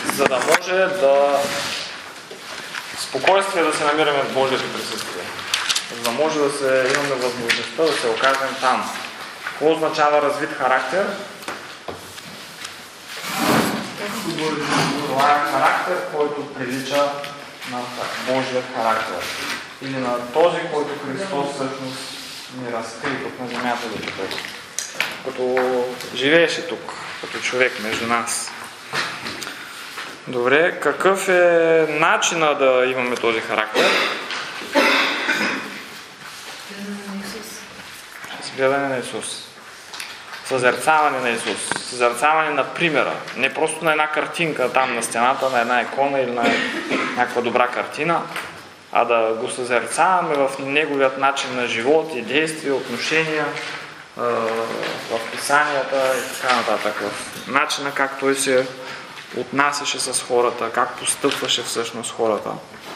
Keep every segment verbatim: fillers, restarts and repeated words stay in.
за да може да спокойствие да се намираме в Божието присъствие. За да може да се имаме възможността да се окажем там. Какво означава развит характер? Това е характер, който прилича на Божият характер. Или на този, който Христос всъщност ни разкри тук на земята да човек. Като живееше тук, като човек между нас. Добре, какъв е начинът да имаме този характер? С гледане на Исус. Съзерцаване на Исус. Съзерцаване на примера. Не просто на една картинка там на стената, на една икона или на някаква добра картина, а да го съзерцаваме в неговият начин на живот и действия, отношения, в писанията и така нататък. В начина как той се отнасяше с хората, как постъпваше всъщност хората.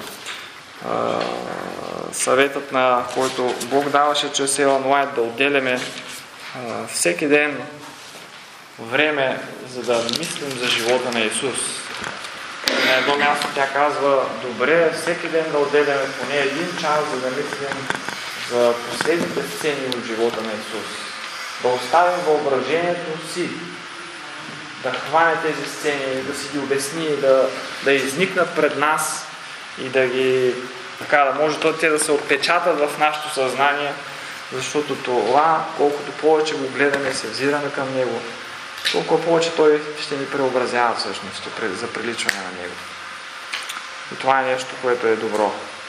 Съветът, на който Бог даваше чрез Елън Уайт, да отделяме всеки ден време, за да мислим за живота на Исус. На едно място тя казва: добре, всеки ден да отделяме поне един час, за да мислим за последните сцени от живота на Исус. Да оставим въображението си да хване тези сцени, да си ги обясни, да, да изникнат пред нас и да ги, така да може те да се отпечатат в нашето съзнание, защото това, колкото повече го гледаме и се взираме към него, толкова повече той ще ни преобразява всъщност за приличване на него. И това е нещо, което е добро.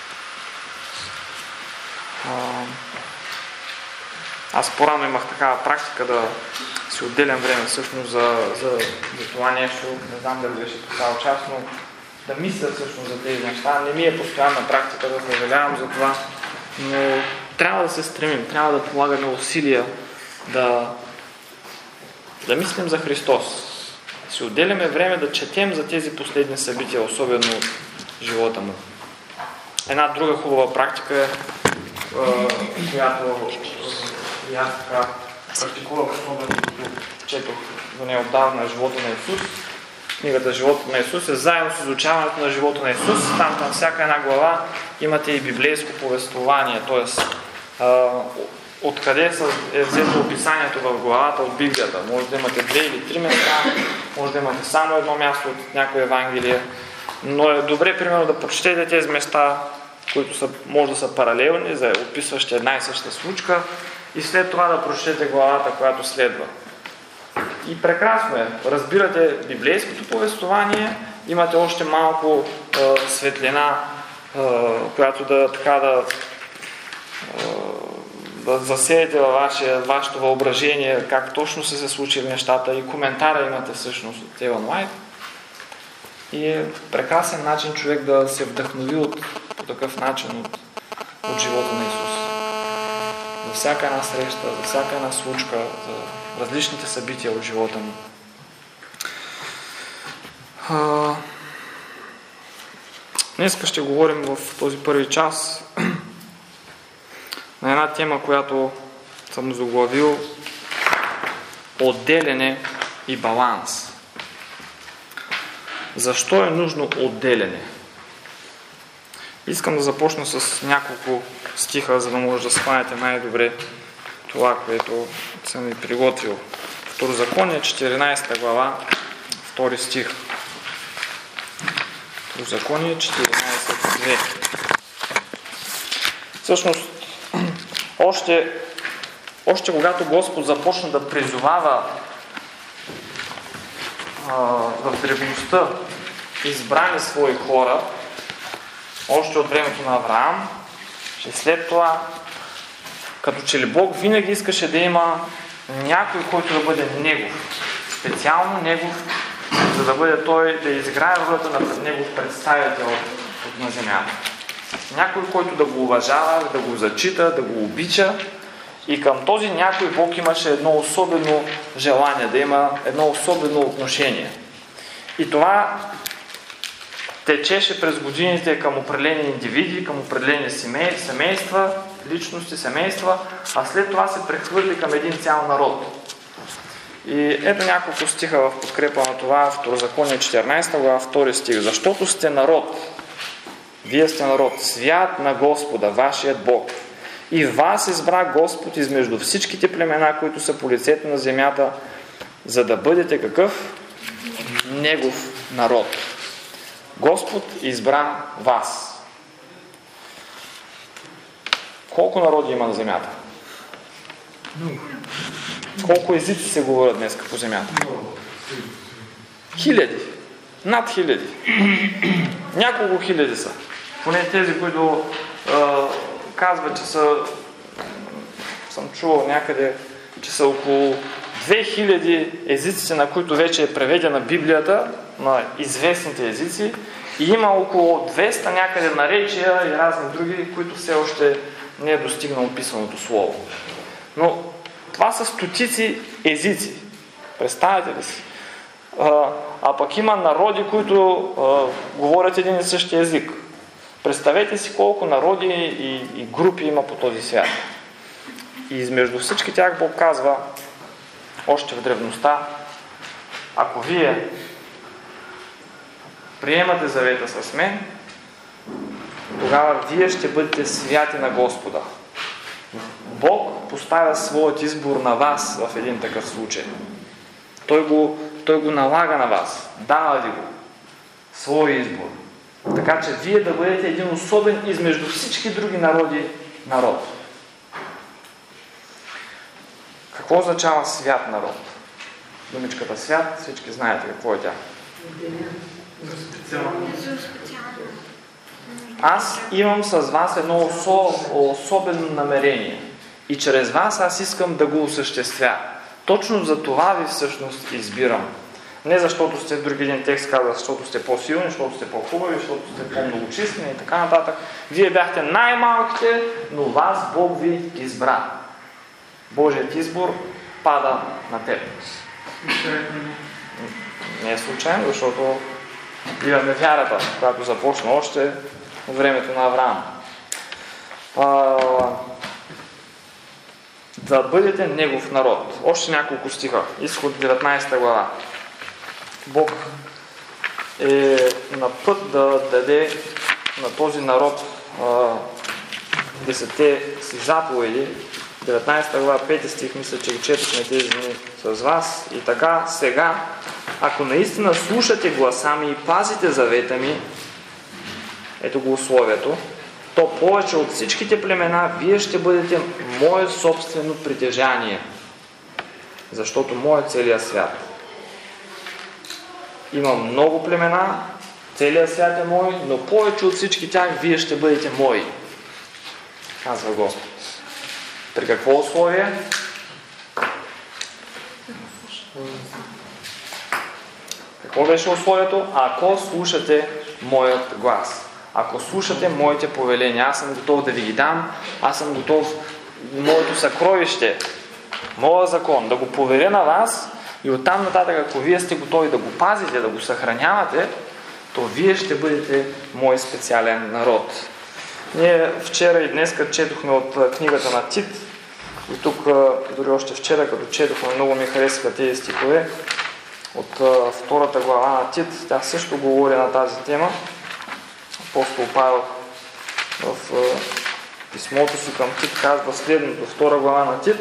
Аз по-рано имах такава практика да си отделям време всъщност за, за, за това нещо. Не знам дали беше такава част, но да мисля всъщност за тези неща. Не ми е постоянна практика, да съжалявам за това, но трябва да се стремим, трябва да полагаме усилия да, да мислим за Христос. Да си отделяме време да четем за тези последни събития, особено от живота му. Една друга хубава практика е, която и аз така практикувах, особено четох за нея отдавна живота на Исус. Книгата Живота на Исус е заедно с изучаването на живота на Исус. Там към всяка една глава имате и библейско повествование, т.е. откъде е взето описанието в главата от Библията. Може да имате две или три места, може да имате само едно място от някое Евангелие, но е добре примерно да прочетете тези места, които са, може да са паралелни, за описващи една и съща случка, и след това да прочетете главата, която следва. И прекрасно е. Разбирате библейското повествование, имате още малко е, светлина, е, която да така да, е, да засеете във ваше, вашето въображение как точно са се случили нещата, и коментара имате всъщност от Елън Уайт. И е прекрасен начин човек да се вдъхнови от, по такъв начин от, от живота на Исус. За всяка една среща, за всяка една случка, за различните събития от живота му. А... Днес ще говорим в този първи час на една тема, която съм заглавил: отделяне и баланс. Защо е нужно отделяне? Искам да започна с няколко стиха, за да може да схванете най-добре това, което съм ви приготвил. Второзаконие, четиринадесета глава, втори стих. Второзаконие, четиринадесет две. Всъщност, още, още когато Господ започна да призовава а, в древността избрани свои хора, още от времето на Авраам, че след това, като че ли Бог винаги искаше да има някой, който да бъде Негов, специално Негов, за да бъде той, да изиграе ролята на Негов представител от на земята. Някой, който да го уважава, да го зачита, да го обича, и към този някой Бог имаше едно особено желание, да има едно особено отношение. И това течеше през годините към определени индивиди, към определени семейства, личности, семейства, а след това се прехвърли към един цял народ. И ето няколко стиха в подкрепа на това, Второзаконие четиринадесета глава, втори стих. Защото сте народ, вие сте народ, свят на Господа, вашият Бог. И вас избра Господ измежду всичките племена, които са по лицето на земята, за да бъдете какъв? Негов народ. Господ избра вас. Колко народи има на земята? Колко езици се говорят днес по земята? Хиляди. Над хиляди. Няколко хиляди са. Поне тези, които е, казват, че са, съм чувал някъде, че са около две хиляди езиците, на които вече е преведена Библията, на известните езици, и има около двеста някъде наречия и разни други, които все още не е достигнало писаното слово. Но това са стотици езици. Представете ли си? А, а пък има народи, които а, говорят един и същи език. Представете си колко народи и, и групи има по този свят. И измежду всички тях Бог казва, още в древността, ако вие приемате завета с мен, тогава вие ще бъдете святи на Господа. Бог поставя своят избор на вас в един такъв случай. Той го, той го налага на вас. Дава ви го. Свой избор. Така че вие да бъдете един особен измежду всички други народи народ. Какво означава свят народ? Думичката свят, всички знаете какво е тя. Аз имам с вас едно особено намерение. И чрез вас аз искам да го осъществя. Точно за това ви всъщност избирам. Не защото сте, в други един текст казва, защото сте по-силни, защото сте по-хубави, защото сте по-многочислени и така нататък. Вие бяхте най-малките, но вас Бог ви избра. Божият избор пада на теб. Не е случайно, защото имаме вярата, която започна още в времето на Авраам. А, да бъдете негов народ. Още няколко стиха. Изход деветнадесета глава. Бог е на път да даде на този народ а, десетте си заповеди. деветнадесета глава, пети стих, мисля, че ги четохме тези дни с вас. И така, сега, ако наистина слушате гласа ми и пазите завета ми, ето го условието, то повече от всичките племена вие ще бъдете мое собствено притежание. Защото мое целият свят. Има много племена, целият свят е мой, но повече от всички тях вие ще бъдете мои. Казва Господ. При какво условие? Какво беше условието? Ако слушате моят глас. Ако слушате моите повеления, аз съм готов да ви ги дам, аз съм готов моето съкровище, моя закон, да го поверя на вас и оттам нататък, ако вие сте готови да го пазите, да го съхранявате, то вие ще бъдете мой специален народ. Ние вчера и днес четохме от книгата на Тит, и тук дори още вчера, като четохме, много ми харесаха тези стихове от втората глава на Тит. Тя също говори на тази тема. Апостол Павел в писмото си към Тит казва следното, втора глава на Тит.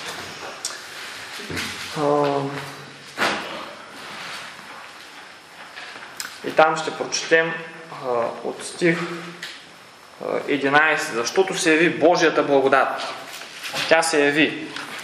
И там ще прочетем от стих единадесети. Защото се яви Божията благодат. Тя се яви,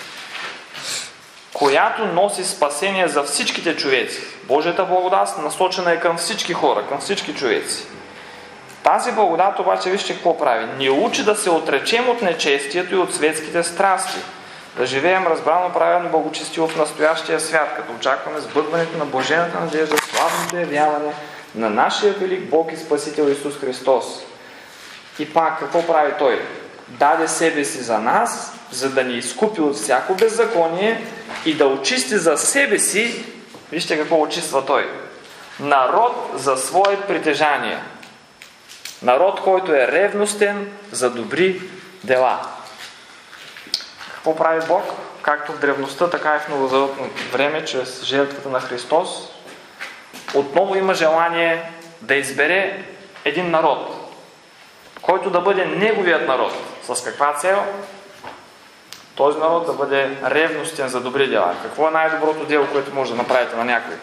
която носи спасение за всичките човеци. Божията благодат насочена е към всички хора, към всички човеци. Тази благодат обаче, вижте какво прави. Ни учи да се отречем от нечестието и от светските страсти, да живеем разбрано, правилно, благочестиво в настоящия свят, като очакваме сбъдването на блажената надежда, славното явяване на нашия велик Бог и Спасител Исус Христос. И пак, какво прави Той? Даде себе си за нас, за да ни изкупи от всяко беззаконие и да очисти за себе си, вижте какво очиства Той, народ за свое притежание. Народ, който е ревностен за добри дела. Какво прави Бог? както в древността, така и в новозаветно време, чрез жертвата на Христос, отново има желание да избере един народ, който да бъде неговият народ. С каква цел? Този народ да бъде ревностен за добри дела. Какво е най-доброто дело, което може да направите на някой?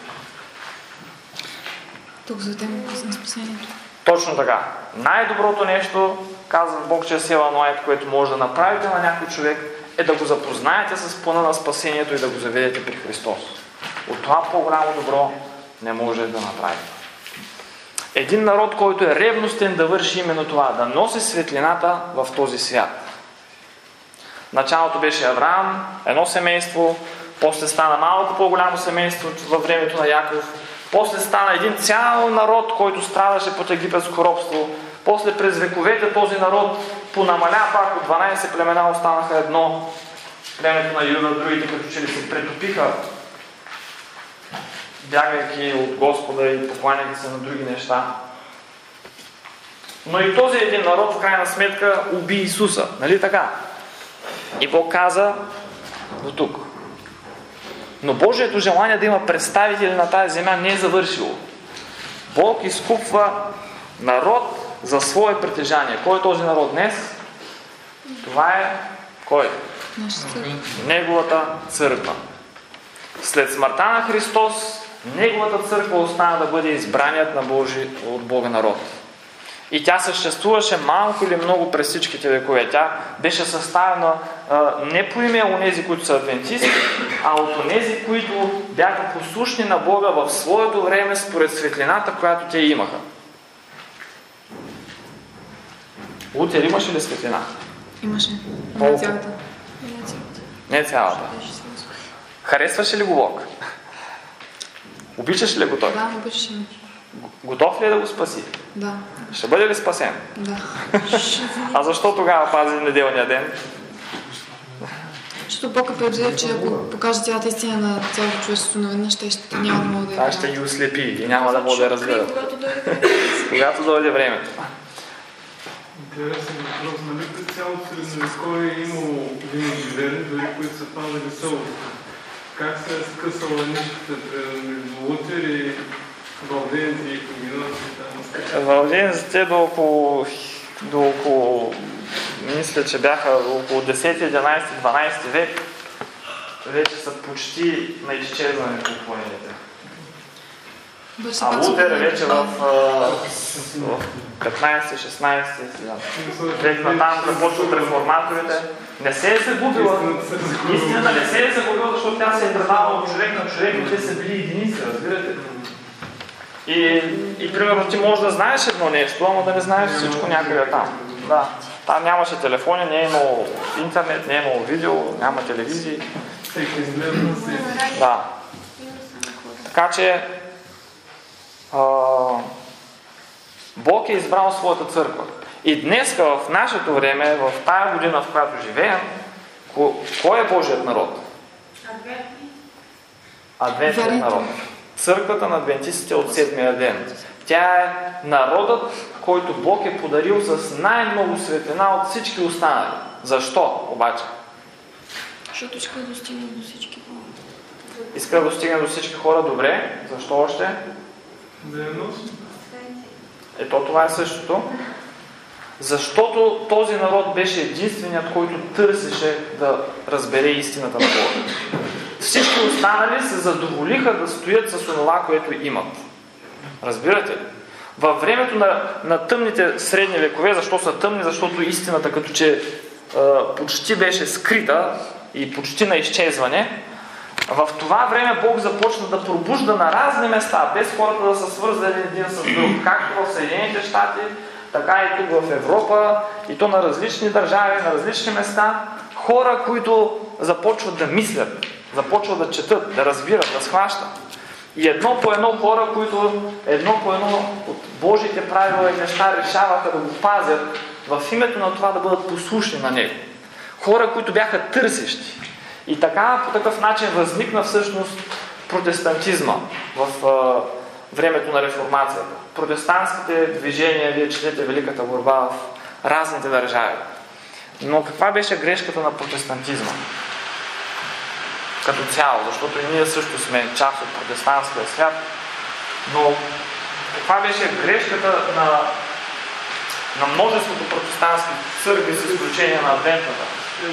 Тук за темата на спасението. Точно така. Най-доброто нещо, казва Бог чрез Елън Уайт, което може да направите на някой човек, е да го запознаете с плана на спасението и да го заведете при Христос. От това по-голямо добро не може да направите. Един народ, който е ревностен да върши именно това, да носи светлината в този свят. Началото беше Авраам, едно семейство, после стана малко по-голямо семейство във времето на Яков, после стана един цял народ, който страдаше под египетско робство, после през вековете този народ понамаля пак, от дванайсет племена останаха едно, племето на Юда, другите като че ли се претопиха, бягайки от Господа и покланяйки се на други неща. Но и този един народ в крайна сметка уби Исуса, нали така? И Бог каза до тук. Но Божието желание да има представители на тази земя не е завършило. Бог изкупва народ за свое притежание. Кой е този народ днес? Това е кой? Неговата църква. След смъртта на Христос, Неговата църква остана да бъде избраният на Божи, от Бога народ. И тя съществуваше малко или много през всичките векове. Тя беше съставена а, не по име онези, които са адвентисти, а от онези, които бяха послушни на Бога в своето време според светлината, която те имаха. Лутер имаше ли светлина? Имаше. Не цялата. Не цялата. Харесваше ли го Бог? Обичаш ли го той? Да, обичаше. Готов ли е да го спаси? Да. Ще бъде ли спасен? Да. А защо тогава пази неделния ден? Защото Бог е предвидил, че ако покаже цялата истина на цялото човечество наведнъж, те ще няма да могат да я Това ще ги ослепи и няма да могат да я разберат. Когато дойде времето. Когато дойде времето. Интересен въпрос. Нали през цялото средновековие е имало винаги верни, дори които са пазали съвест. Как се е скъсала нишката между Лутер и Валденци и Коминаци? Валденците до около, до около, мисля, че бяха около десети, единайсети, дванайсети век, вече са почти на изчезване по планетите. А Лутер е вече в, в петнайсети, шестнайсети век натам започват реформаторите. Не се е загубила. Истината не се е загубила, защото тя се е предавала от човек на човек, но те са били единици, разбирате? И, и примерно ти можеш да знаеш едно нещо, ама да не знаеш всичко някъде там. Да. Там нямаше телефони, не е имало интернет, не е имало видео, няма телевизии. Да. Така че а, Бог е избрал своята църква. И днес в нашето време, в тая година, в която живеем, кой е Божият народ? Адвентният народ. Църквата на адвентистите от седмия ден. Тя е народът, който Бог е подарил с най-много светлина от всички останали. Защо обаче? Защото иска да достигне до всички хора. Иска да достигне до всички хора, добре. Защо още? Ето това е същото. Защото този народ беше единственият, който търсеше да разбере истината на Бога. Всички останали се задоволиха да стоят с това, което имат. Разбирате ли? Във времето на, на тъмните средни векове, защо са тъмни? Защото истината като че е, почти беше скрита и почти на изчезване. В това време Бог започна да пробужда на разни места, без хората да са свързани един с друг. Както в Съединените щати, така и тук в Европа, и то на различни държави, на различни места. Хора, които започват да мислят, започват да четат, да разбират, да схващат. И едно по едно хора, които едно по едно от Божите правила и неща решаваха да го пазят в името на това да бъдат послушни на Него. Хора, които бяха търсещи. И така, по такъв начин възникна всъщност протестантизма в а, времето на реформацията. Протестантските движения, вие четете Великата борба в разните държави. Но каква беше грешката на протестантизма? като цяло, защото и ние също сме част от протестантския свят. Но каква беше грешката на, на множеството протестантски църкви с изключение на адвентната?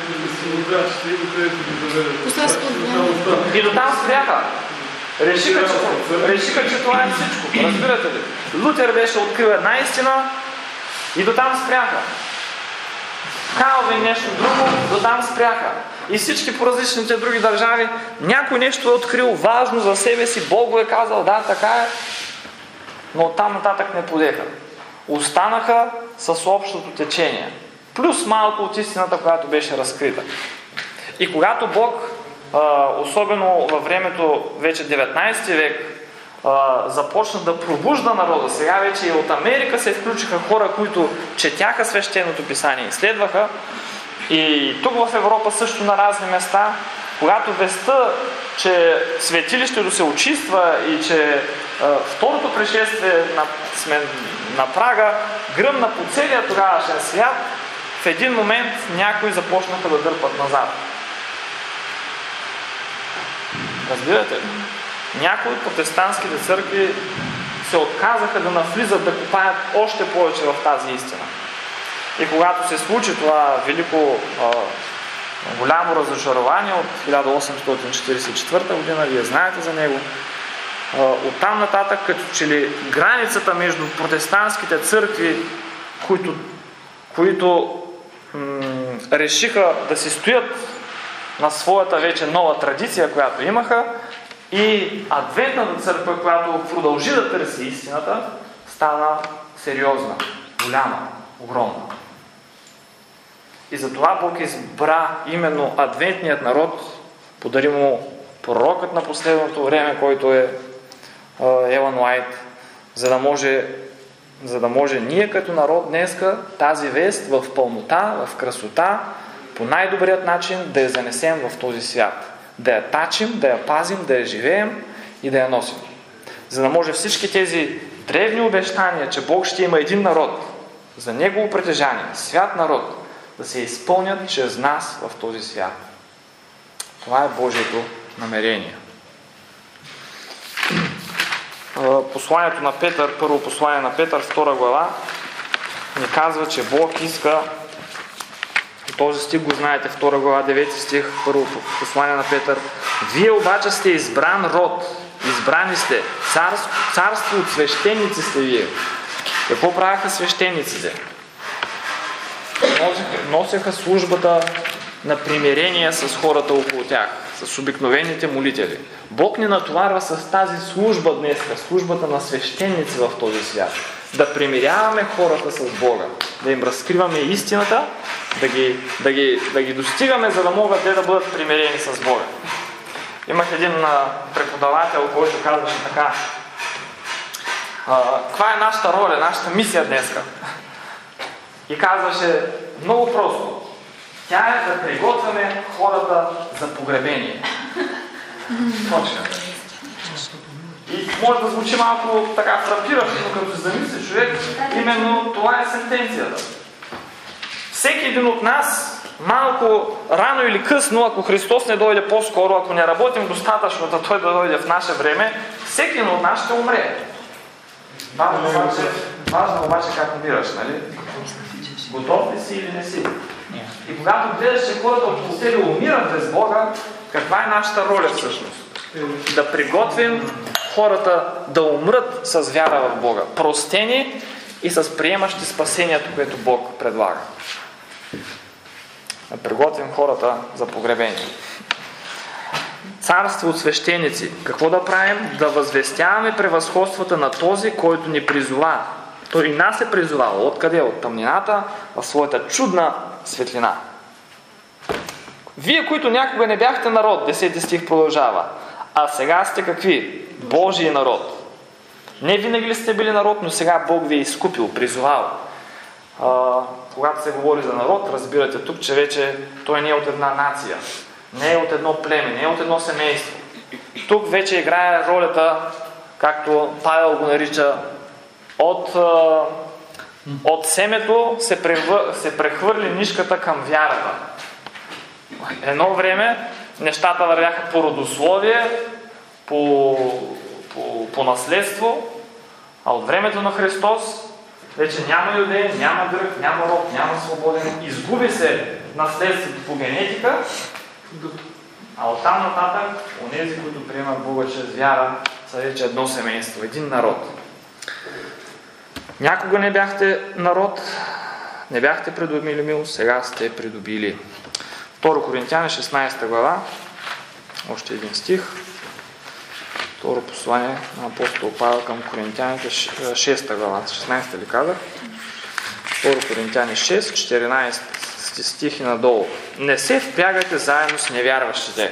И до там спряха. Решиха, че, решиха, че това е всичко. Разбирате ли? Лутер беше открил една истина и до там спряха. Калвин нещо друго, до там спряха. И всички по различните други държави, някой нещо е открил важно за себе си, Бог го е казал, да, така е, но оттам нататък не подеха. Останаха с общото течение. Плюс малко от истината, която беше разкрита. И когато Бог, особено във времето вече деветнайсети век, започна да пробужда народа, сега вече и от Америка се включиха хора, които четяха свещеното писание и изследваха, и тук в Европа също на разни места, когато вестта, че светилището се очиства и че второто пришествие на, сме на прага, гръмна по целия тогавашен свят, в един момент някои започнаха да дърпат назад. Разбирате ли? Някои от протестантските църкви се отказаха да навлизат, да копаят още повече в тази истина. И когато се случи това велико а, голямо разочарование от хиляда осемстотин четирийсет и четвърта година, вие знаете за него, а, оттам нататък, като че ли границата между протестантските църкви, които, които м- решиха да си стоят на своята вече нова традиция, която имаха, и адвентната църква, която продължи да търси истината, стана сериозна, голяма, огромна. И затова Бог избра именно адвентният народ, подари му пророкът на последното време, който е Елън Уайт, за да може, за да може ние като народ днеска тази вест в пълнота, в красота, по най-добрият начин да я занесем в този свят. Да я тачим, да я пазим, да я живеем и да я носим. За да може всички тези древни обещания, че Бог ще има един народ, за негово притежание, свят народ, да се изпълнят чрез нас в този свят. Това е Божието намерение. Посланието на Петър, първо послание на Петър, втора глава, ни казва, че Бог иска, този стих го знаете, втора глава, девети стих, първо послание на Петър. Вие обаче сте избран род, избрани сте, царство, царство от свещеници сте вие. Какво правяха свещениците? Носеха службата на примирение с хората около тях, с обикновените молители. Бог ни натоварва с тази служба днес, службата на свещеници в този свят. Да примиряваме хората с Бога, да им разкриваме истината, да ги, да ги, да ги достигаме, за да могат те да бъдат примирени с Бога. Имах един а, преподавател, който казваше така: а, каква е нашата роля, нашата мисия днеска? И казваше много просто: тя е да приготвяме хората за погребение. Точка. И може да звучи малко така фрапиращо, но като се замисли човек, именно това е сентенцията. Всеки един от нас, малко рано или късно, ако Христос не дойде по-скоро, ако не работим достатъчно да Той да дойде в наше време, всеки един от нас ще умре. Важно обаче, важно обаче как умираш, нали? Готов ли си или не си? И когато гледаш, че хората около тебе умират без Бога, каква е нашата роля всъщност? Да приготвим хората да умрат с вяра в Бога, простени и с приемащи спасението, което Бог предлага. Да приготвим хората за погребение. Царство от свещеници. Какво да правим? Да възвестяваме превъзходствата на този, който ни призова. Той и нас е призовал. Откъде? От тъмнината в своята чудна светлина. Вие, които някога не бяхте народ, десети стих продължава, а сега сте какви? Божий народ. Не винаги ли сте били народ, но сега Бог ви е изкупил, призовал. А, когато се говори за народ, разбирате тук, че вече той не е от една нация, не е от едно племе, не е от едно семейство. Тук вече играе ролята, както Павел го нарича, от, от семето се, превър... се прехвърли нишката към вярата. Едно време нещата вървяха по родословие, по, по, по наследство, а от времето на Христос вече няма юдей, няма грък, няма роб, няма свободен. Изгуби се наследството по генетика, а оттам нататък онези, които приемат Бога чрез вяра, са вече едно семейство, един народ. Някога не бяхте народ, не бяхте придобили милост, сега сте придобили. Второ Коринтяни, шестнадесета глава, още един стих. Второ послание на апостол Павел към Коринтяните, шеста глава, шестнадесета ли казах? Второ Коринтяни шест, четиринадесети стих и надолу. Не се впрягайте заедно с невярващите.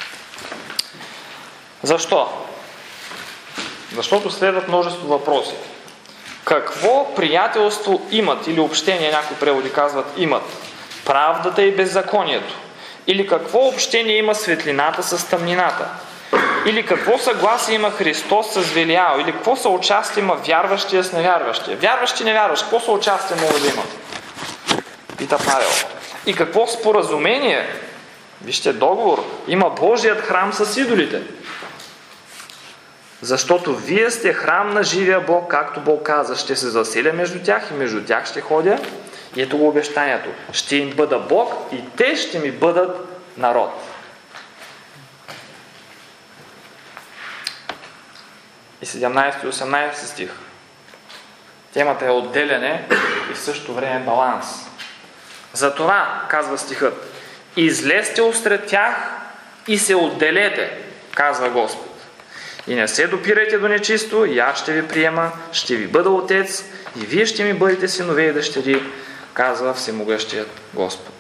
Защо? Защото следват множество въпроси. Какво приятелство имат, или общение, някои преводи казват имат, правдата и беззаконието? Или какво общение има светлината с тъмнината? Или какво съгласие има Христос с Велиал? Или какво съучастие има вярващия с невярващия? Вярващи и невярващи, какво съучастие могат да имат? Пита Павел. И какво споразумение, вижте договор, има Божият храм с идолите? Защото вие сте храм на живия Бог, както Бог каза, ще се заселя между тях и между тях ще ходя. И ето го обещанието. Ще им бъда Бог и те ще ми бъдат народ. И седемнадесети и осемнадесети стих. Темата е отделяне и в същото време баланс. Затова, казва стихът, излезте усред тях и се отделете, казва Господ. И не се допирайте до нечисто, и аз ще ви приема, ще ви бъда отец, и вие ще ми бъдете синове и дъщери, казва всемогъщият Господ.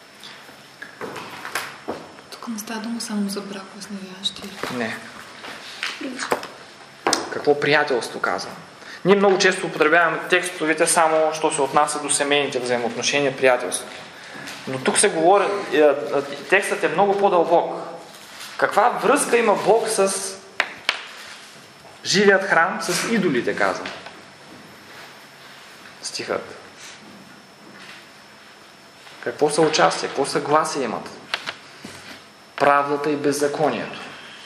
Тук не става дума само за бракове с невярващи. Не. Какво приятелство казва? Ние много често употребяваме текстовете само, що се отнася до семейните взаимоотношения, приятелство. Но тук се говори, текстът е много по-дълбок. Каква връзка има Бог с живият храм, с идолите, казва стихът? Какво са участие, какво съгласие имат? Правдата и беззаконието.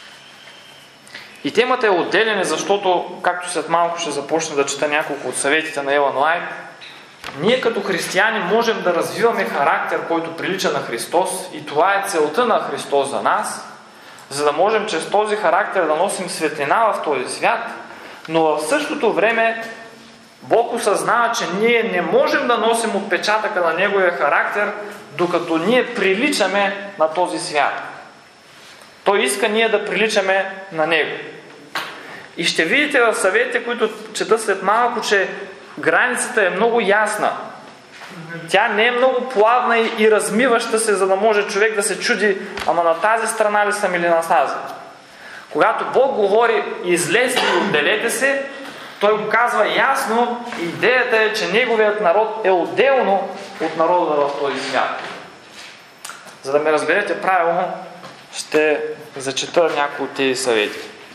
И темата е отделяне, защото, както след малко ще започна да чета няколко от съветите на Елън Уайт, ние като християни можем да развиваме характер, който прилича на Христос, и това е целта на Христос за нас, за да можем чрез този характер да носим светлина в този свят, но в същото време Бог осъзнава, че ние не можем да носим отпечатъка на Неговия характер, докато ние приличаме на този свят. Той иска ние да приличаме на Него. И ще видите в съветите, които чета след малко, че границата е много ясна. Тя не е много плавна и размиваща се, за да може човек да се чуди, ама на тази страна ли съм или на тази. Когато Бог говори излезте и отделете се, Той го казва ясно, и идеята е, че Неговият народ е отделно от народа в този свят. За да ме разберете правилно, ще зачета някои от тези съвети.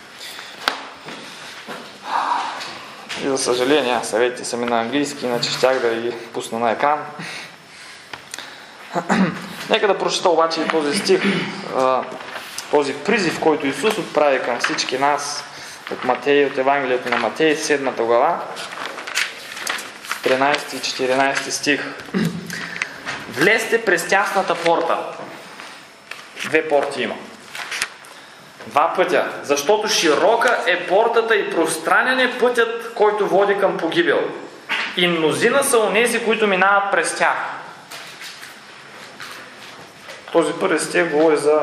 И за съжаление, съветите са ми на английски, иначе щях да ги пусна на екран. Нека да прочета обаче и този стих, този призив, който Исус отправи към всички нас от Матей, от Евангелието на Матей, седмата глава, тринадесети и четиринадесети стих. Влезте през тясната порта. Две порти има. Два пътя. Защото широка е портата и пространен е пътят, който води към погибел. И мнозина са онези, които минават през тях. Този първи стих говори за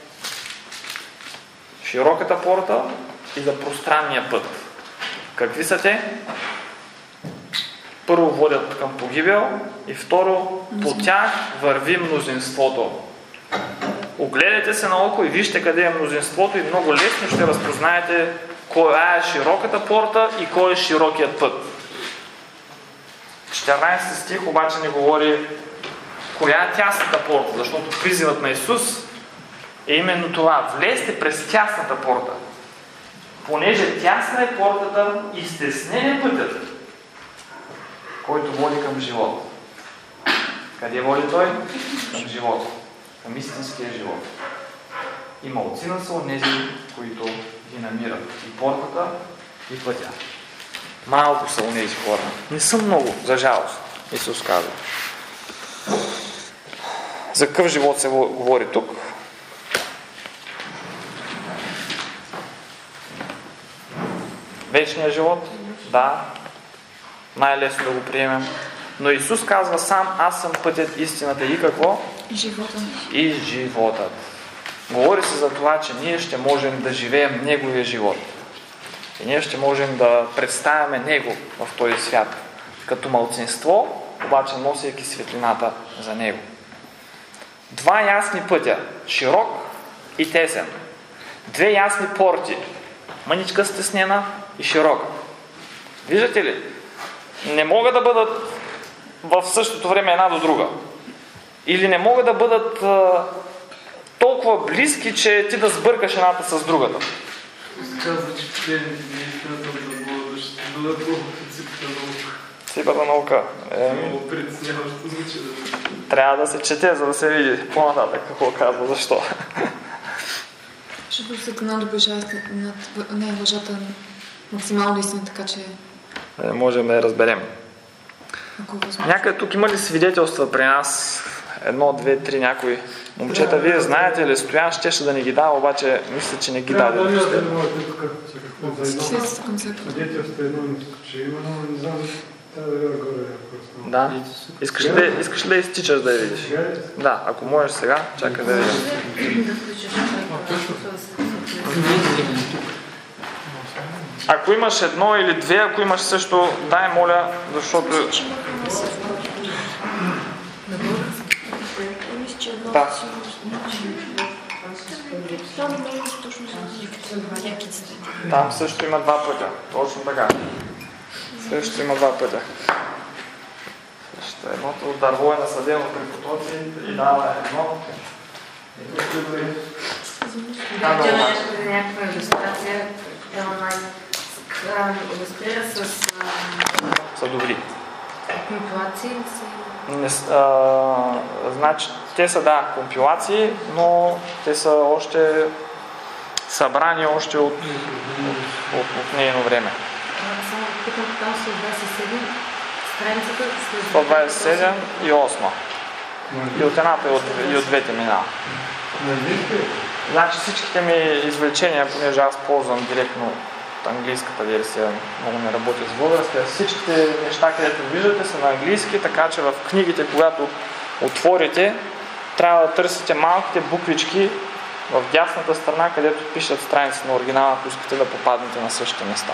широката порта и за пространния път. Какви са те? Първо водят към погибел и второ, по тях върви мнозинството. Огледайте се наоколо и вижте къде е мнозинството и много лесно ще разпознаете коя е широката порта и кой е широкият път. четиринадесети стих обаче не говори коя е тясната порта, защото призивът на Исус е именно това. Влезте през тясната порта. Понеже тясна е портата и стеснен е пътят, който води към живот. Къде води той? Към живота. Към истинския живот. и малцина са онези, които ги намират. И портата, и пътя. Малко са онези хора. Не са много, за жалост, Исус казва. За какъв живот се говори тук? Вечният живот? Да. Най-лесно да го приемем. Но Исус казва сам, аз съм пътят, истината и какво? Живота. И животът. Говори се за това, че ние ще можем да живеем Неговия живот. И ние ще можем да представяме Него в този свят. Като малцинство, обаче носейки светлината за Него. Два ясни пътя. Широк и тесен. Две ясни порти. Мъничка стеснена и широка. Виждате ли? Не могат да бъдат в същото време една до друга. Или не могат да бъдат а, толкова близки, че ти да сбъркаш едната с другата. Казва, че те наистина да бъдат, ще бъдат много принципната наука. Сипата наука. Е, много притесняващо звучи. Трябва да се чете, за да се види по-нататък какво казва, защо. Защото всеки надобежава над не, лъжата максимално истина, така че... Не можем да я разберем. Ако е възможно. Някъде тук има ли свидетелства при нас? Едно, две, три, някои момчета. Вие знаете ли, Стоян щеше да не ги дава, обаче мисля, че не ги даде. Да, да, да, моите тук. Свидетелство към себе. Свидетелство едно нещо, че има, но не знам, трябва да видя горе. Да. Искаш ли, да, искаш ли да изтичаш да я видиш? Да, ако можеш сега, чакай да я видиш. Ако имаш едно или две, ако имаш също, дай моля, защото... Да. Там също има два пътя. Точно така. Също има два пътя. Също едното от дърво е насъдено при потоци и дава едно. Да, тя нещо за някаква иллюстрация, иллюстрира с... Са добри. Компилации Не, а, значи, те са, да, компилации, но те са още събрани още от, от, от, от нейно време. Само питам, там сто двадесет и седем, страницата... сто двадесет и седем и осма. И от едната и от, и от двете минава. Значи всичките ми извлечения, понеже аз ползвам директно от английската версия, много не работя с българска, всичките неща, където виждате, са на английски, така че в книгите, когато отворите, трябва да търсите малките буквички в дясната страна, където пишат страници на оригинала, ако искате да попаднете на същите места.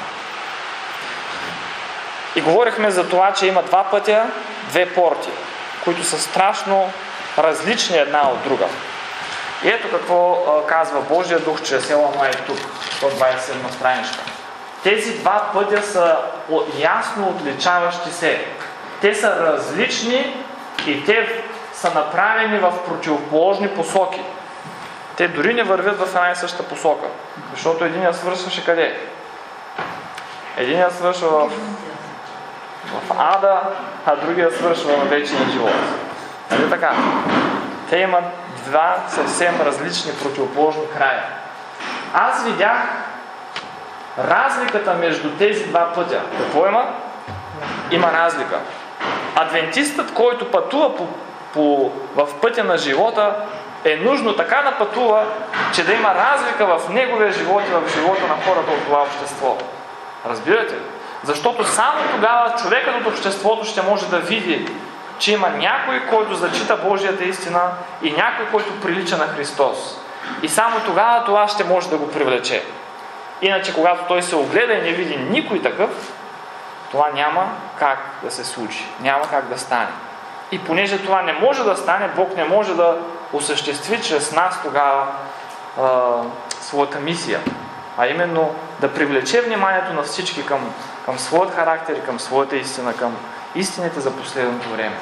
И говорихме за това, че има два пътя, две порти, които са страшно различни една от друга. И ето какво а, казва Божия дух чрез Елън Уайт тук, сто двадесет и седма страничка. Тези два пътя са ясно отличаващи се. Те са различни и те са направени в противоположни посоки. Те дори не вървят в една и съща посока. Защото единият свършваше къде? Единият свършва в, в ада, а другият свършва в вечния живот. Нали така? Те имат два съвсем различни противоположни края. Аз видях разликата между тези два пътя. Какво има? Има разлика. Адвентистът, който пътува по, по, в пътя на живота, е нужно така да пътува, че да има разлика в неговия живот и в живота на хората от това общество. Разбирате ли? Защото само тогава човекът от обществото ще може да види, че има някой, който зачита Божията истина и някой, който прилича на Христос. И само тогава това ще може да го привлече. Иначе, когато той се огледа и не види никой такъв, това няма как да се случи. Няма как да стане. И понеже това не може да стане, Бог не може да осъществи чрез нас тогава а, своята мисия. А именно да привлече вниманието на всички към, към своят характер и към своята истина, към истините за последното време.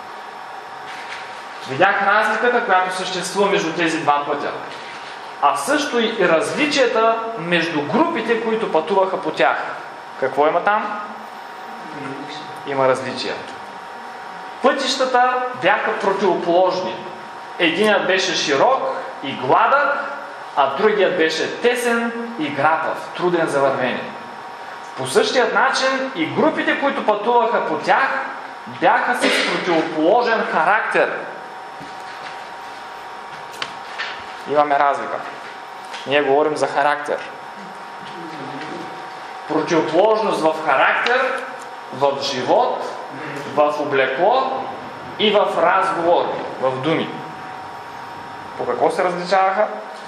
Видях разликата, която съществува между тези два пътя. А също и различията между групите, които пътуваха по тях. Какво има там? Има различия. Пътищата бяха противоположни. Единият беше широк и гладък, а другият беше тесен и грапав, труден за вървене. По същият начин и групите, които пътуваха по тях, бяха с противоположен характер. Имаме разлика. Ние говорим за характер. Противоположност в характер, в живот, в облекло и в разговор, в думи. По какво се различаваха?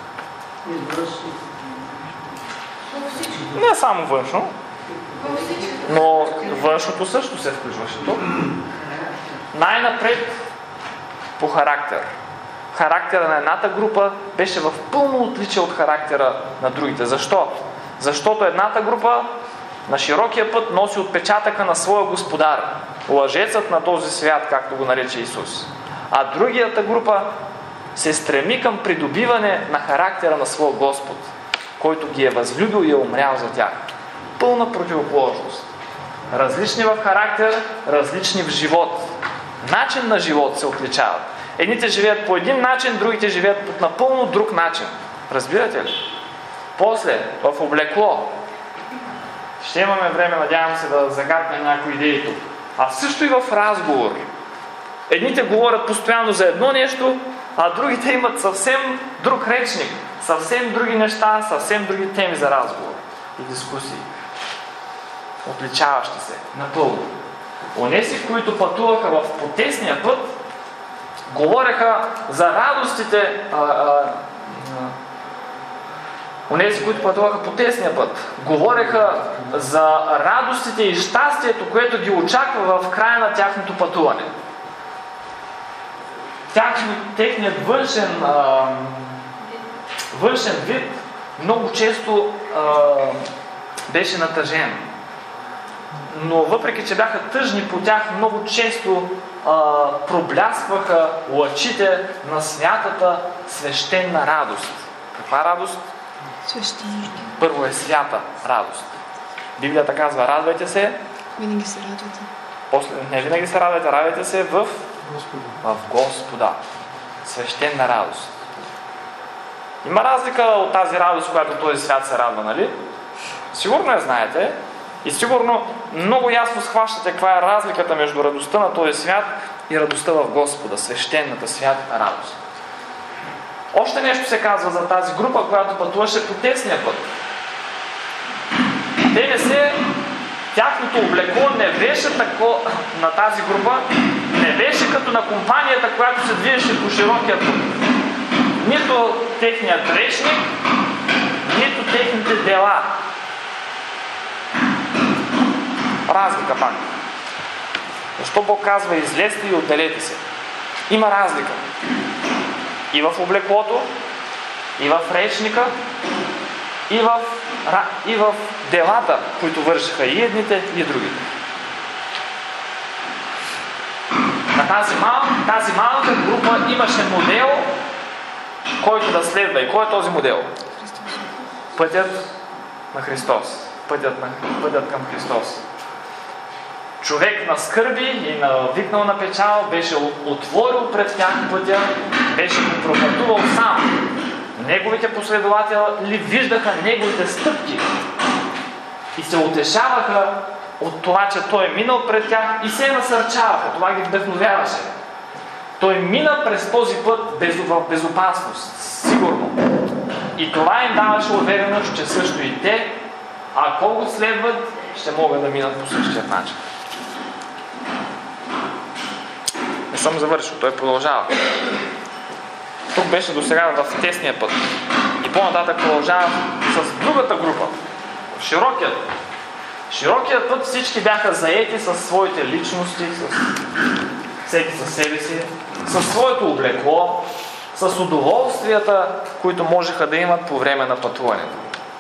Не само външно, но външното също се включваше тук. Най-напред по характер. Характера на едната група беше в пълно отличие от характера на другите. Защо? Защото едната група на широкия път носи отпечатъка на своя господар, лъжецът на този свят, както го нарече Исус. А другията група се стреми към придобиване на характера на своя Господ, който ги е възлюбил и е умрял за тях. Пълна противоположност. Различни в характер, различни в живот. Начин на живот се отличават. Едните живеят по един начин, другите живеят по напълно друг начин. Разбирате ли? После, в облекло. Ще имаме време, надявам се, да загатнем някои идеи тук. А също и в разговор. Едните говорят постоянно за едно нещо, а другите имат съвсем друг речник. Съвсем други неща, съвсем други теми за разговор и дискусии. Отличаващи се напълно. Онези, които пътуваха в потесния път, говореха за радостите. А, а, онези, които пътуваха по тесния път, говореха за радостите и щастието, което ги очаква в края на тяхното пътуване. Техният външен, а, външен вид много често а, беше натъжен. Но въпреки че бяха тъжни по тях, много често а, пробляскваха лъчите на святата свещена радост. Каква радост? Свещена. Първо е свята радост. Библията казва: радвайте се. Винаги се радвайте. После, не винаги се радвайте, радвайте се в Господа. В Господа. Свещена радост. Има разлика от тази радост, която този свят се радва, нали? Сигурно я знаете. И сигурно много ясно схващате каква е разликата между радостта на този свят и радостта в Господа, свещената свята радост. Още нещо се казва за тази група, която пътуваше по тесния път. Те не се... Тяхното облекло не беше тако на тази група, не беше като на компанията, която се движеше по широкия път. Нито техният речник, нито техните дела. Разлика пак. Защо Бог казва: излезте и отделете се? Има разлика. И в облеклото, и в речника, и в, и в делата, които вършиха и едните, и другите. На тази, мал, тази малка група имаше модел, който да следва. И кой е този модел? Пътят на Христос. Пътят, на, пътят към Христос. Човек на скърби и навикнал на печал беше отворил пред тях пътя, беше го пропътувал сам. Неговите последователи виждаха неговите стъпки и се утешаваха от това, че той е минал пред тях и се насърчаваха. Това ги вдъхновяваше. Той мина през този път в безопасност, сигурно. И това им даваше увереност, че също и те, ако го следват, ще могат да минат по същия начин. Не съм завършил, той продължава. Тук беше до сега в тесния път. И по-нататък продължава с другата група. В широкият път. В широкият път всички бяха заети със своите личности, с всеки със себе си, със своето облекло, с удоволствията, които можеха да имат по време на пътуването.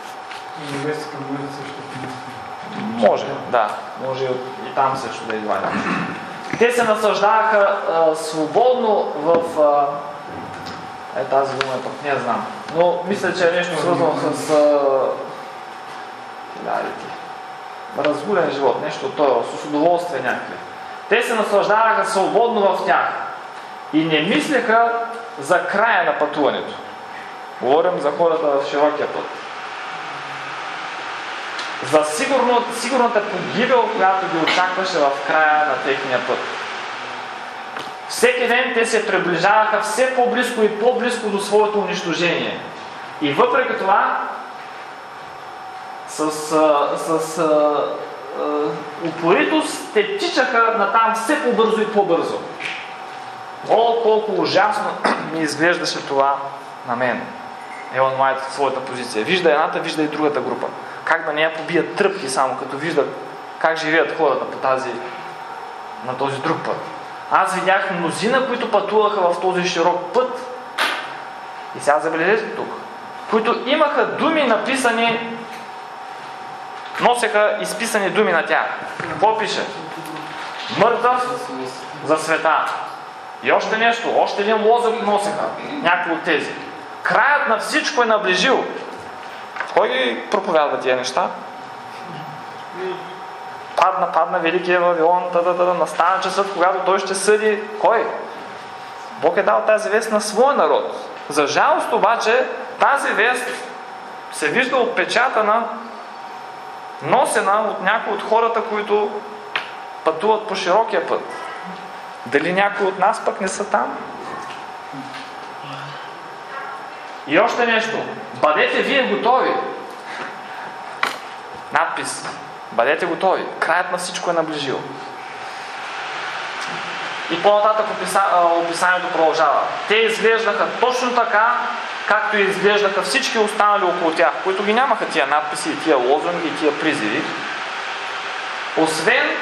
Може, да. Може и там също да извадям. Те се наслаждаваха а, свободно в... А, е, тази дума пък не знам. Но мисля, че е нещо свързано с... А, разгулен живот, нещо от това, с удоволствие някакви. Те се наслаждаваха свободно в тях и не мислеха за края на пътуването. Говорим за хората в широкия път. За сигурно, сигурната погибел, която ги очакваше в края на техния път. Всеки ден те се приближаваха все по-близко и по-близко до своето унищожение. И въпреки това, с, с, с упоритост те тичаха натам все по-бързо и по-бързо. О, колко ужасно ми изглеждаше това на мен. Елън Уайт в своята позиция. Вижда едната, вижда и другата група. Как да не я побият тръпки само, като виждат как живеят хората по тази, на този друг път. Аз видях мнозина, които пътуваха в този широк път. И сега забележете тук. Които имаха думи написани, носеха изписани думи на тях. Какво пише? Мъртъв за света. И още нещо, още един лозунг носеха. Някои от тези. Краят на всичко е наближил. Кой ги проповядва тия неща? Падна, падна Великия Вавилон, та-да-да, настана часът, когато той ще съди. Кой? Бог е дал тази вест на своя народ. За жалост обаче, тази вест се вижда отпечатана, носена от някои от хората, които пътуват по широкия път. Дали някои от нас пък не са там? И още нещо. Бъдете вие готови. Надпис. Бъдете готови. Краят на всичко е наближил. И по-нататък описанието продължава. Те изглеждаха точно така, както изглеждаха всички останали около тях, които ги нямаха тия надписи, и тия лозунги, и тия призиви. Освен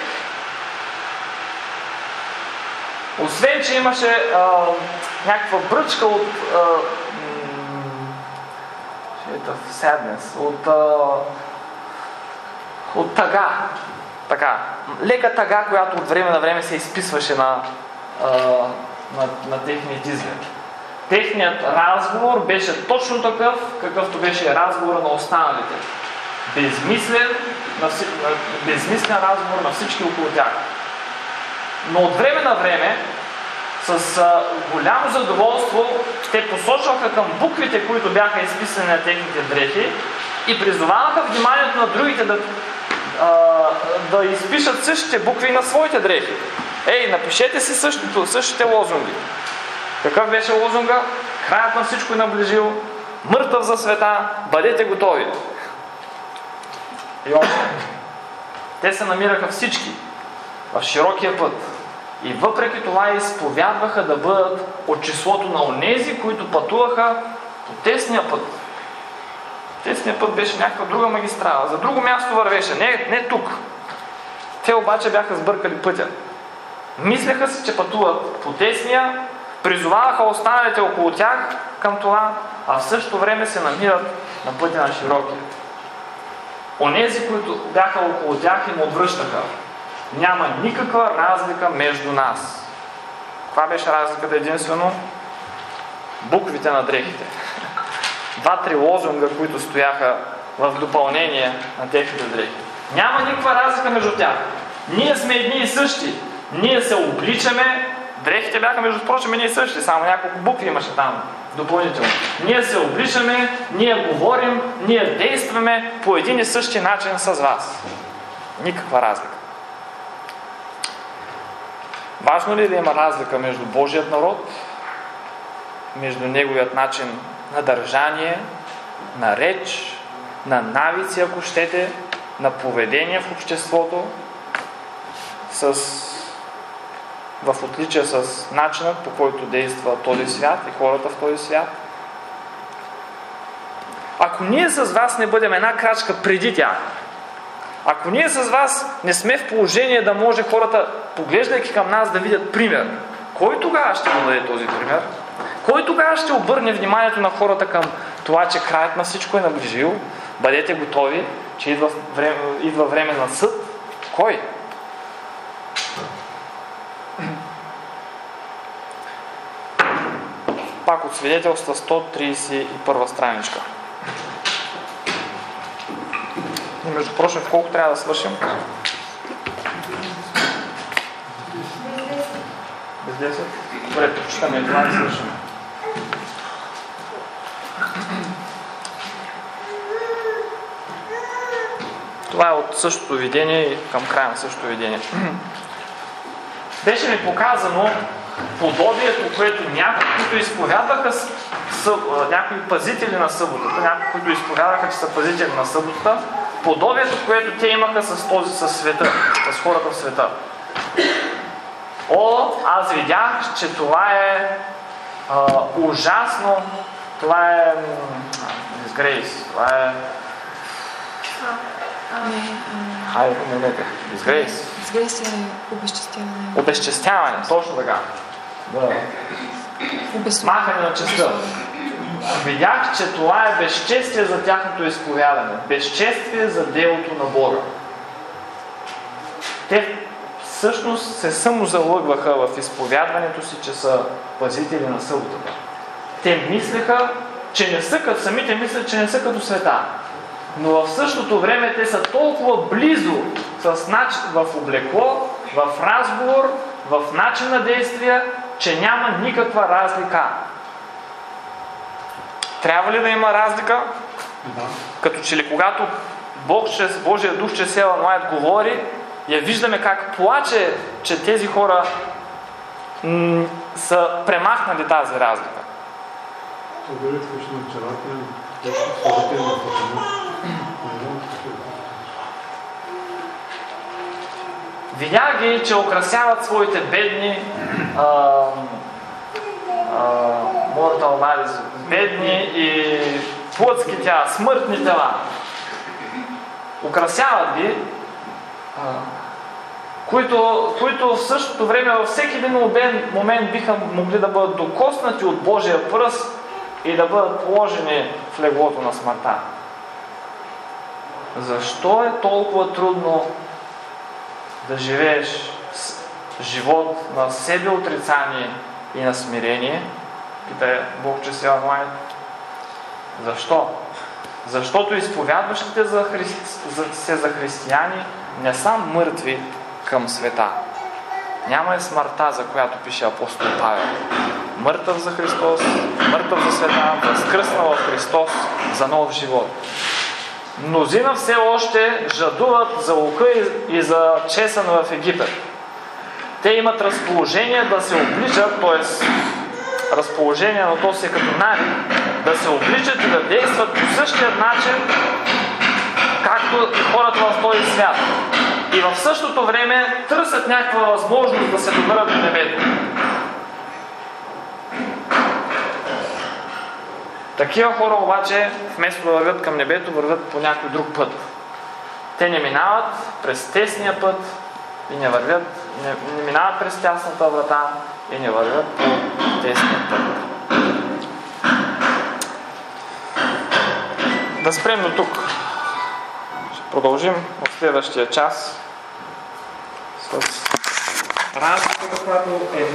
Освен, че имаше а, някаква бръчка от а, sadness, от, а, от тъга. Така. Лека тъга, която от време на време се изписваше на, а, на, на техният изглед. Техният разговор беше точно такъв, какъвто беше разговор на останалите. Безмислен, на, на, безмислен разговор на всички около тях. Но от време на време, с а, голямо задоволство, те посочваха към буквите, които бяха изписани на техните дрехи и призоваваха вниманието на другите да, а, да изпишат същите букви на своите дрехи. Ей, напишете си същото, същите лозунги. Какъв беше лозунга? Краят на всичко е наближил, мъртъв за света, бъдете готови. И още. Те се намираха всички в широкия път. И въпреки това изповядваха да бъдат от числото на онези, които пътуваха по тесния път. Тесният път беше някаква друга магистрала. За друго място вървеше, не, не тук. Те обаче бяха сбъркали пътя. Мислеха си, че пътуват по тесния, призоваваха останалите около тях към това, а в същото време се намират на пътя на широкия. Онези, които бяха около тях, им отвръщаха. Няма никаква разлика между нас. Каква беше разликата? Единствено буквите на дрехите. Два-три лозунга, които стояха в допълнение на техните дрехи. Няма никаква разлика между тях. Ние сме едни и същи. Ние се обличаме. Дрехите бяха между прочим едни и същи. Само няколко букви имаше там допълнително. Ние се обличаме, ние говорим, ние действаме по един и същи начин с вас. Никаква разлика. Важно ли е да има разлика между Божият народ, между неговият начин на държание, на реч, на навици, ако щете, на поведение в обществото, с, в отличие с начинът, по който действа този свят и хората в този свят? Ако ние с вас не бъдем една крачка преди тях, ако ние с вас не сме в положение да може хората, поглеждайки към нас, да видят пример, кой тогава ще му даде този пример? Кой тогава ще обърне вниманието на хората към това, че краят на всичко е наближил? Бъдете готови, че идва време, идва време на съд? Кой? Пак от свидетелства сто тридесет и първа страничка. И между прочим, в колко трябва да свършим? Без десет? Добре, прочитаме и това да свършим. това е от същото видение и към края на същото видение. Беше ми показано подобието, което някои, които изповядваха съ, някои пазители на съботата, някои, които изповядаха, че са пазители на съботата, подобието, което те имаха с този, с света, с хората в света. О, аз видях, че това е а, ужасно, това е disgrace, това е... Хайде, помогнете. Disgrace. Disgrace е обезчестяване. Обезчестяване, точно така. Да. Махане на честта. Видях, че това е безчестие за тяхното изповядане. Безчестие за делото на Бога. Те всъщност се самозалъгваха в изповядването си, че са пазители на съботата. Те мислеха, че не са като самите мислят, че не са като света. Но в същото време те са толкова близо с начин, в облекло, в разговор, в начин на действие, че няма никаква разлика. Трябва ли да има разлика? Да. Като че ли когато Бог, чрез Божия дух, чрез Елън Уайт говори, я виждаме как плаче, че тези хора м- са премахнали тази разлика. Видях ги, че украсяват своите бедни а, а, mortal bodies, бедни и плътски тела, смъртни тела. Украсяват ги, а, които, които в същото време във всеки един момент биха могли да бъдат докоснати от Божия пръст и да бъдат положени в леглото на смъртта. Защо е толкова трудно да живееш живот на себеотрицание и на смирение? Пита Бог чрез Елън Уайт. Защо? Защото изповядващите за хри... за... се за християни не са мъртви към света. Няма е смъртта, за която пише апостол Павел. Мъртъв за Христос, мъртъв за света, възкръснал в Христос за нов живот. Мнозина все още жадуват за лука и за чесън в Египет. Те имат разположение да се обличат, т.е. разположение, но то се като навик, да се обличат и да действат по същия начин, както хората в този свят. И в същото време търсят някаква възможност да се доберат до небето. Такива хора обаче, вместо да вървят към небето, вървят по някой друг път. Те не минават през тесния път и не вървят, не, не минават през тясната врата и не вървят по тесния път. Да спрем до тук. Ще продължим в следващия час с разликата, която е